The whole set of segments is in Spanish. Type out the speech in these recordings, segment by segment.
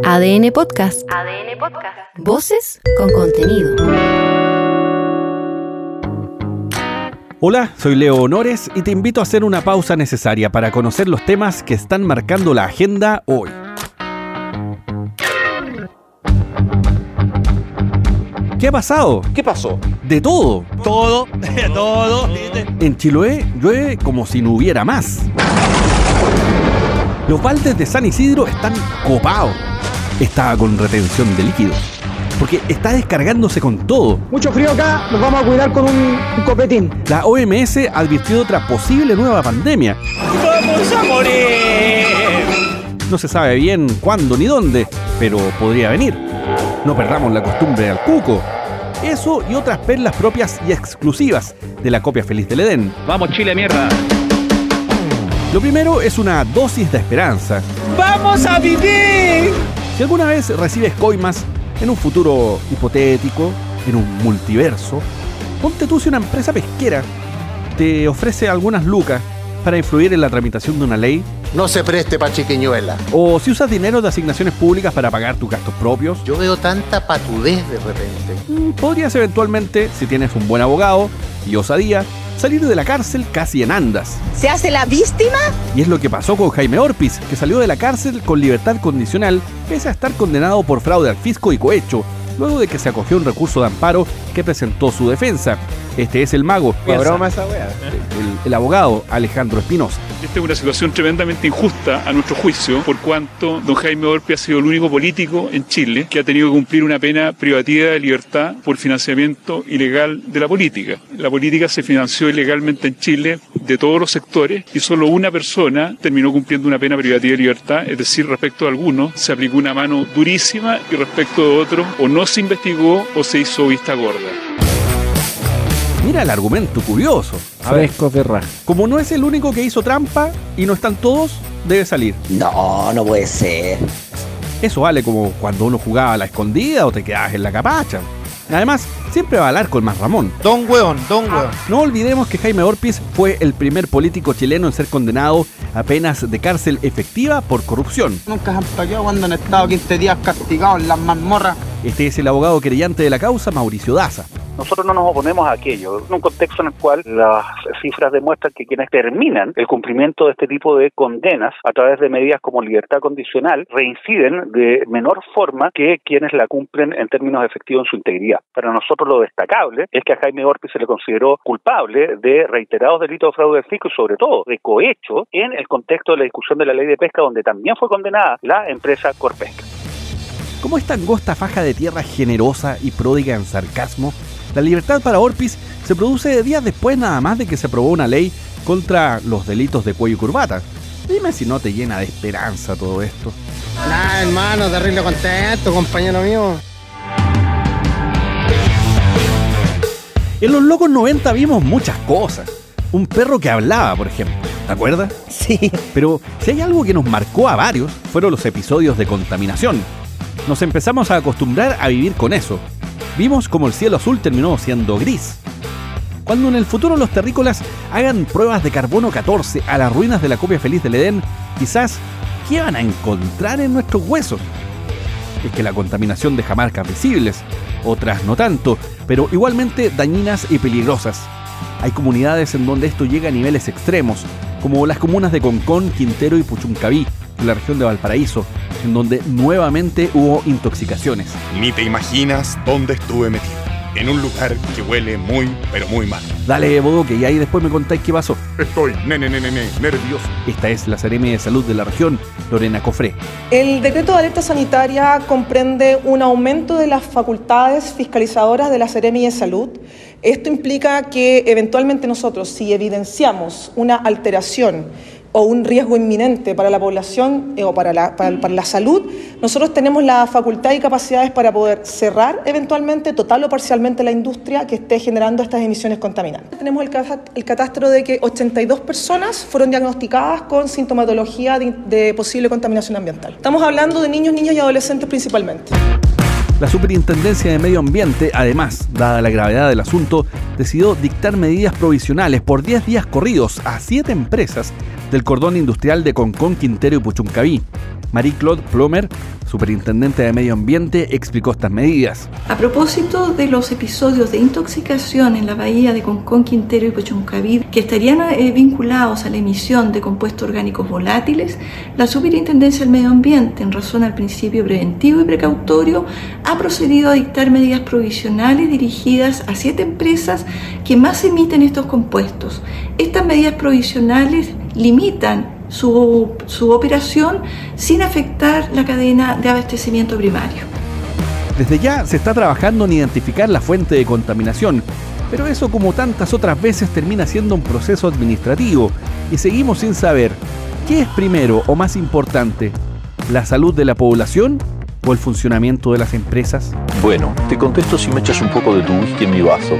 ADN Podcast. ADN Podcast. Voces con contenido. Hola, soy Leo Honores y te invito a hacer una pausa necesaria para conocer los temas que están marcando la agenda hoy. ¿Qué ha pasado? ¿Qué pasó? De todo. Todo. En Chiloé llueve como si no hubiera más. Los baldes de San Isidro están copados. Está con retención de líquidos, porque está descargándose con todo. Mucho frío acá, nos vamos a cuidar con un copetín. La OMS advirtió de otra posible nueva pandemia. ¡Vamos a morir! No se sabe bien cuándo ni dónde, pero podría venir. No perdamos la costumbre al cuco. Eso y otras perlas propias y exclusivas de la copia feliz del Edén. ¡Vamos, Chile, mierda! Lo primero es una dosis de esperanza. ¡Vamos a vivir! Si alguna vez recibes coimas en un futuro hipotético, en un multiverso, ponte tú si una empresa pesquera te ofrece algunas lucas para influir en la tramitación de una ley. No se preste pa' chiquiñuela. O si usas dinero de asignaciones públicas para pagar tus gastos propios. Yo veo tanta patudez de repente. Podrías eventualmente, si tienes un buen abogado y osadía, salir de la cárcel casi en andas. ¿Se hace la víctima? Y es lo que pasó con Jaime Orpiz, que salió de la cárcel con libertad condicional pese a estar condenado por fraude al fisco y cohecho, luego de que se acogió un recurso de amparo que presentó su defensa. Este es el mago. Broma esa wea. El abogado Alejandro Espinosa. Esta es una situación tremendamente injusta a nuestro juicio, por cuanto don Jaime Orpiz ha sido el único político en Chile que ha tenido que cumplir una pena privativa de libertad por financiamiento ilegal de la política. La política se financió ilegalmente en Chile de todos los sectores y solo una persona terminó cumpliendo una pena privativa de libertad, es decir, respecto a algunos se aplicó una mano durísima y respecto de otros o no se investigó o se hizo vista gorda. Mira el argumento curioso. Fresco de raja. Como no es el único que hizo trampa y no están todos, debe salir. No puede ser. Eso vale como cuando uno jugaba a la escondida o te quedabas en la capacha. Además, siempre va al arco el más Ramón. Don weón. No olvidemos que Jaime Orpiz fue el primer político chileno en ser condenado a penas de cárcel efectiva por corrupción. Nunca se han peleado cuando han estado 15 días castigados en las mazmorras. Este es el abogado querellante de la causa, Mauricio Daza. Nosotros no nos oponemos a aquello, en un contexto en el cual las cifras demuestran que quienes terminan el cumplimiento de este tipo de condenas a través de medidas como libertad condicional reinciden de menor forma que quienes la cumplen en términos efectivos en su integridad. Para nosotros lo destacable es que a Jaime Orpiz se le consideró culpable de reiterados delitos de fraude del fisco y sobre todo de cohecho en el contexto de la discusión de la ley de pesca donde también fue condenada la empresa Corpesca. Como esta angosta faja de tierra generosa y pródiga en sarcasmo, la libertad para Orpiz se produce días después nada más de que se aprobó una ley contra los delitos de cuello y corbata. Dime si no te llena de esperanza todo esto. Nah, hermano, terrible contento, compañero mío. En los locos 90 vimos muchas cosas. Un perro que hablaba, por ejemplo. ¿Te acuerdas? Sí. Pero si hay algo que nos marcó a varios, fueron los episodios de contaminación. Nos empezamos a acostumbrar a vivir con eso. Vimos como el cielo azul terminó siendo gris. Cuando en el futuro los terrícolas hagan pruebas de carbono 14 a las ruinas de la copia feliz del Edén, quizás, ¿qué van a encontrar en nuestros huesos? Es que la contaminación deja marcas visibles, otras no tanto, pero igualmente dañinas y peligrosas. Hay comunidades en donde esto llega a niveles extremos, como las comunas de Concón, Quintero y Puchuncaví, en la región de Valparaíso, en donde nuevamente hubo intoxicaciones. Ni te imaginas dónde estuve metido. En un lugar que huele muy, pero muy mal. Dale, Bodoque, y ahí después me contáis qué pasó. Estoy nervioso. Esta es la Seremi de Salud de la región, Lorena Cofré. El decreto de alerta sanitaria comprende un aumento de las facultades fiscalizadoras de la Seremi de Salud. Esto implica que eventualmente nosotros, si evidenciamos una alteración o un riesgo inminente para la población o para la salud, nosotros tenemos la facultad y capacidades para poder cerrar eventualmente, total o parcialmente, la industria que esté generando estas emisiones contaminantes. Tenemos el catastro de que 82 personas fueron diagnosticadas con sintomatología de posible contaminación ambiental. Estamos hablando de niños y adolescentes principalmente. La Superintendencia de Medio Ambiente, además, dada la gravedad del asunto, decidió dictar medidas provisionales por 10 días corridos a 7 empresas del cordón industrial de Concón, Quintero y Puchuncaví. Marie-Claude Plomer, superintendente de Medio Ambiente, explicó estas medidas. A propósito de los episodios de intoxicación en la bahía de Concón, Quintero y Puchuncaví, que estarían vinculados a la emisión de compuestos orgánicos volátiles, la Superintendencia del Medio Ambiente, en razón al principio preventivo y precautorio, ha procedido a dictar medidas provisionales dirigidas a 7 empresas que más emiten estos compuestos. Estas medidas provisionales limitan su operación sin afectar la cadena de abastecimiento primario. Desde ya se está trabajando en identificar la fuente de contaminación, pero eso, como tantas otras veces, termina siendo un proceso administrativo y seguimos sin saber qué es primero o más importante, la salud de la población o el funcionamiento de las empresas. Bueno, te contesto si me echas un poco de tu whisky en mi vaso.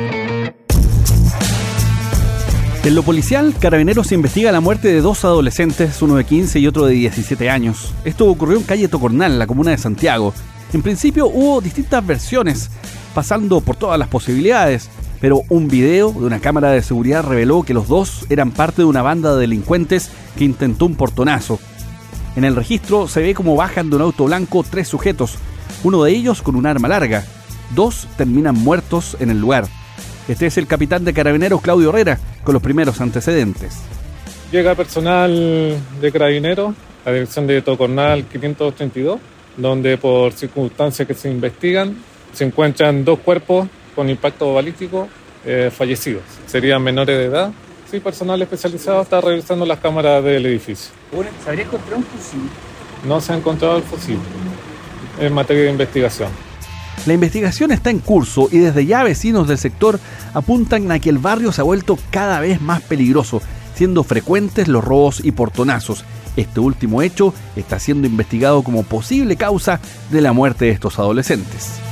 En lo policial, Carabineros investiga la muerte de 2 adolescentes, uno de 15 y otro de 17 años. Esto ocurrió en calle Tocornal, la comuna de Santiago. En principio hubo distintas versiones, pasando por todas las posibilidades, pero un video de una cámara de seguridad reveló que los dos eran parte de una banda de delincuentes que intentó un portonazo. En el registro se ve cómo bajan de un auto blanco 3 sujetos, uno de ellos con un arma larga. 2 terminan muertos en el lugar. Este es el capitán de Carabineros, Claudio Herrera, con los primeros antecedentes. Llega personal de Carabineros a la dirección de Tocornal 532, donde por circunstancias que se investigan se encuentran 2 cuerpos con impacto balístico fallecidos. Serían menores de edad. Sí, personal especializado está revisando las cámaras del edificio. ¿Se habría encontrado un fusil? No se ha encontrado el fusil. Es materia de investigación. La investigación está en curso y desde ya vecinos del sector apuntan a que el barrio se ha vuelto cada vez más peligroso, siendo frecuentes los robos y portonazos. Este último hecho está siendo investigado como posible causa de la muerte de estos adolescentes.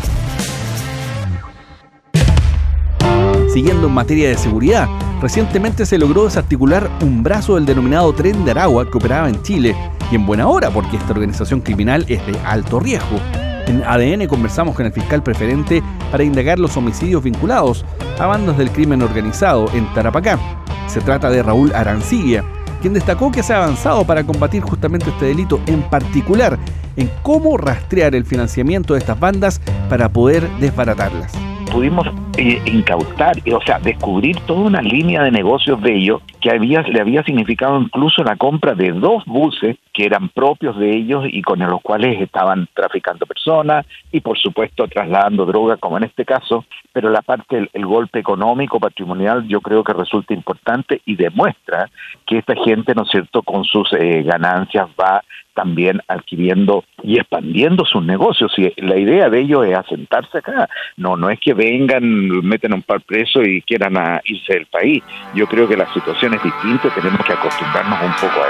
Siguiendo en materia de seguridad, recientemente se logró desarticular un brazo del denominado Tren de Aragua que operaba en Chile, y en buena hora porque esta organización criminal es de alto riesgo. En ADN conversamos con el fiscal preferente para indagar los homicidios vinculados a bandas del crimen organizado en Tarapacá. Se trata de Raúl Arancibia, quien destacó que se ha avanzado para combatir justamente este delito, en particular en cómo rastrear el financiamiento de estas bandas para poder desbaratarlas. Pudimos incautar, o sea, descubrir toda una línea de negocios de ellos que le había significado incluso la compra de 2 buses que eran propios de ellos y con los cuales estaban traficando personas y por supuesto trasladando droga, como en este caso, pero la parte del golpe económico, patrimonial, yo creo que resulta importante y demuestra que esta gente, ¿no es cierto?, con sus ganancias va también adquiriendo y expandiendo sus negocios. Y la idea de ellos es asentarse acá. No es que vengan, meten un par presos y quieran irse del país. Yo creo que la situación es distinta, tenemos que acostumbrarnos un poco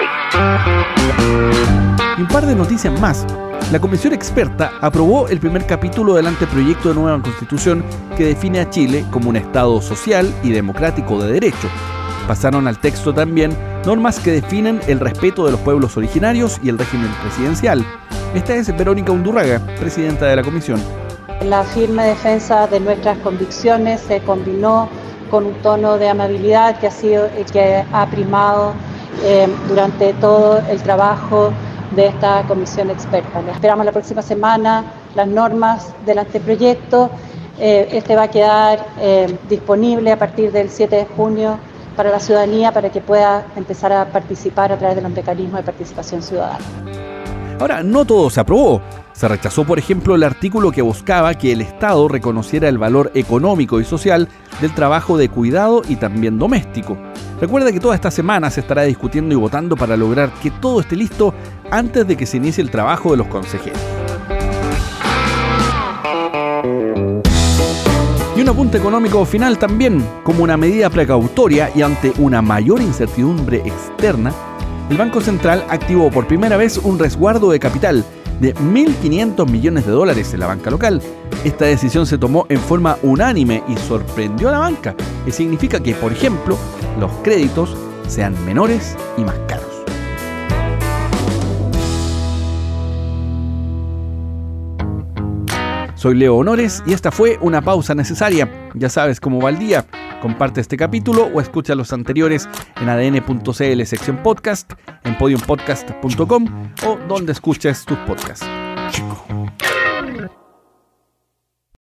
a ello. Y un par de noticias más. La comisión experta aprobó el primer capítulo del anteproyecto de nueva constitución que define a Chile como un Estado social y democrático de derecho. Pasaron al texto también normas que definen el respeto de los pueblos originarios y el régimen presidencial. Esta es Verónica Undurraga, presidenta de la comisión. La firme defensa de nuestras convicciones se combinó con un tono de amabilidad que ha primado durante todo el trabajo de esta comisión experta. Esperamos la próxima semana las normas del anteproyecto. Este va a quedar disponible a partir del 7 de junio para la ciudadanía, para que pueda empezar a participar a través de los mecanismos de participación ciudadana. Ahora, no todo se aprobó. Se rechazó, por ejemplo, el artículo que buscaba que el Estado reconociera el valor económico y social del trabajo de cuidado y también doméstico. Recuerda que toda esta semana se estará discutiendo y votando para lograr que todo esté listo antes de que se inicie el trabajo de los consejeros. Y un apunte económico final también. Como una medida precautoria y ante una mayor incertidumbre externa, el Banco Central activó por primera vez un resguardo de capital de $1.500 millones en la banca local. Esta decisión se tomó en forma unánime y sorprendió a la banca, que significa que, por ejemplo, los créditos sean menores y más caros. Soy Leo Honores y esta fue una pausa necesaria. Ya sabes cómo va el día. Comparte este capítulo o escucha los anteriores en adn.cl sección podcast, en podiumpodcast.com o donde escuches tus podcasts.